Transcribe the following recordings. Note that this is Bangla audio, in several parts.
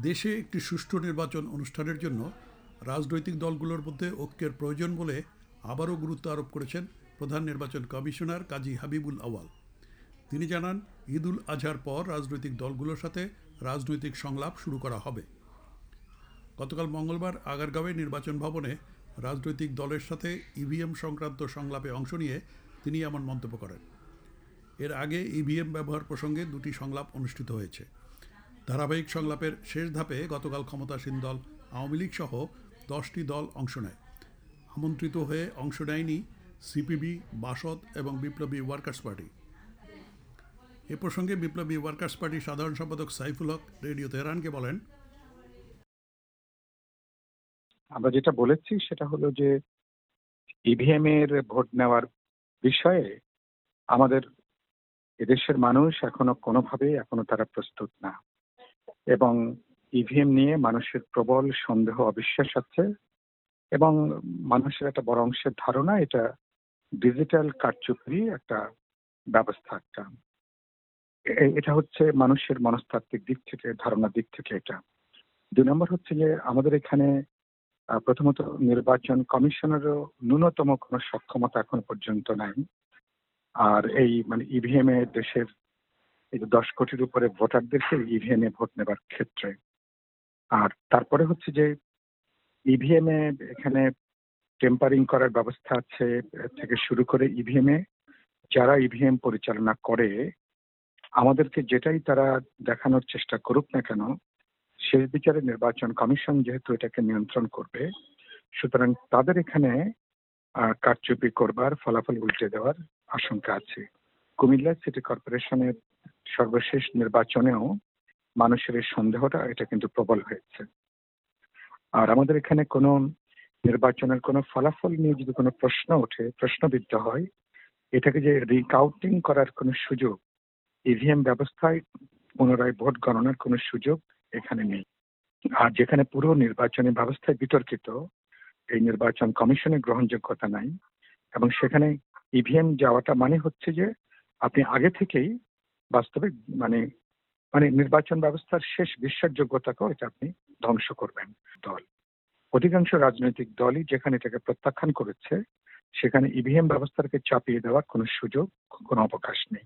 দেশে একটি সুষ্ঠু নির্বাচন অনুষ্ঠানের জন্য রাজনৈতিক দলগুলোর মধ্যে ঐক্যের প্রয়োজন বলে আবারও গুরুত্ব আরোপ করেছেন প্রধান নির্বাচন কমিশনার কাজী হাবিবুল আউয়াল। তিনি জানান, ঈদ উল আজহার পর রাজনৈতিক দলগুলোর সাথে রাজনৈতিক সংলাপ শুরু করা হবে। গতকাল মঙ্গলবার আগারগাঁওয়ে নির্বাচন ভবনে রাজনৈতিক দলের সাথে ইভিএম সংক্রান্ত সংলাপে অংশ নিয়ে তিনি এমন মন্তব্য করেন। এর আগে ইভিএম ব্যবহার প্রসঙ্গে দুটি সংলাপ অনুষ্ঠিত হয়েছে। ধারাবাহিক সংলাপের শেষ ধাপে গতকাল ক্ষমতাসীন দল আওয়ামী লীগ সহ 10টি দল অংশ নেয়। আমন্ত্রিত হয়ে অংশ নেয়নি সিপিবি, বাসদ এবং বিপ্লবী ওয়ার্কার্স পার্টি। এ প্রসঙ্গে বিপ্লবী ওয়ার্কার্স পার্টির সাধারণ সম্পাদক সাইফুল হক রেডিও তেহরানকে বলেন, আমরা যেটা বলেছি সেটা হলো যে ইভিএম এর ভোট নেওয়ার বিষয়ে আমাদের এদেশের মানুষ এখনো তারা প্রস্তুত না, এবং ইভিএম নিয়ে মানুষের প্রবল সন্দেহ অবিশ্বাস আছে, এবং মানুষের একটা বড় অংশের ধারণা এটা ডিজিটাল কারচুপি একটা ব্যবস্থা। এটা হচ্ছে মানুষের মনস্তাত্ত্বিক দিক থেকে, ধারণার দিক থেকে এটা। 2 নম্বর হচ্ছে যে আমাদের এখানে প্রথমত নির্বাচন কমিশনেরও ন্যূনতম কোনো সক্ষমতা এখন পর্যন্ত নাই। আর এই ইভিএম এ দেশের এই 10 কোটির উপরে ভোটারদেরকে ইভিএম এ ভোট নেবার ক্ষেত্রে। আর তারপরে হচ্ছে যে ইভিএম এ এখানে টেম্পারিং করার ব্যবস্থা আছে থেকে শুরু করে ইভিএম এ যারা ইভিএম পরিচালনা করে আমাদেরকে যেটাই তারা দেখানোর চেষ্টা করুক না কেন, শেষ বিচারে নির্বাচন কমিশন যেহেতু এটাকে নিয়ন্ত্রণ করবে, সুতরাং তাদের এখানে কারচুপি করবার, ফলাফল উল্টে দেওয়ার আশঙ্কা আছে। কুমিল্লা সিটি কর্পোরেশনের সর্বশেষ নির্বাচনেও মানুষের এই সন্দেহটা এটা কিন্তু প্রবল হয়েছে। আর আমাদের এখানে কোনো নির্বাচনের কোনো ফলাফল নিয়ে যদি কোনো প্রশ্ন ওঠে, প্রশ্নবিদ্ধ হয়, এটাকে যে রিকাউন্টিং করার কোনো সুযোগ, ইভিএম ব্যবস্থায় পুনরায় ভোট গণনার কোনো সুযোগ এখানে নেই। আর যেখানে পুরো নির্বাচনী ব্যবস্থায় বিতর্কিত, এই নির্বাচন কমিশনের গ্রহণযোগ্যতা নাই, এবং সেখানে ইভিএম যাওয়াটা মানে হচ্ছে যে আপনি আগে থেকেই বাস্তবে নির্বাচন ব্যবস্থার শেষ বিশ্বাসযোগ্যতাকেও এটা আপনি ধ্বংস করবেন। দল, অধিকাংশ রাজনৈতিক দলই যেখানে এটাকে প্রত্যাখ্যান করেছে, সেখানে ইভিএম ব্যবস্থাকে চাপিয়ে দেওয়ার কোনো সুযোগ, কোনো অবকাশ নেই।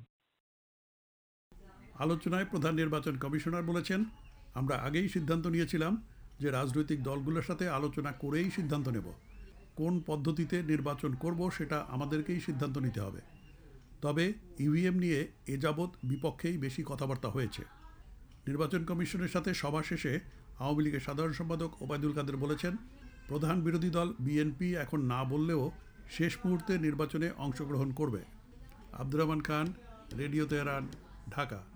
আলোচনায় প্রধান নির্বাচন কমিশনার বলেছেন, আমরা আগেই সিদ্ধান্ত নিয়েছিলাম যে রাজনৈতিক দলগুলোর সাথে আলোচনা করেই সিদ্ধান্ত নেব। কোন পদ্ধতিতে নির্বাচন করব সেটা আমাদেরকেই সিদ্ধান্ত নিতে হবে। তবে ইভিএম নিয়ে এ যাবৎ বিপক্ষেই বেশি কথাবার্তা হয়েছে। নির্বাচন কমিশনের সাথে সভা শেষে আওয়ামী লীগের সাধারণ সম্পাদক ওবায়দুল কাদের বলেছেন, প্রধান বিরোধী দল বিএনপি এখন না বললেও শেষ মুহূর্তে নির্বাচনে অংশগ্রহণ করবে। Abdur Rahman Khan, radio Tehran, Dhaka.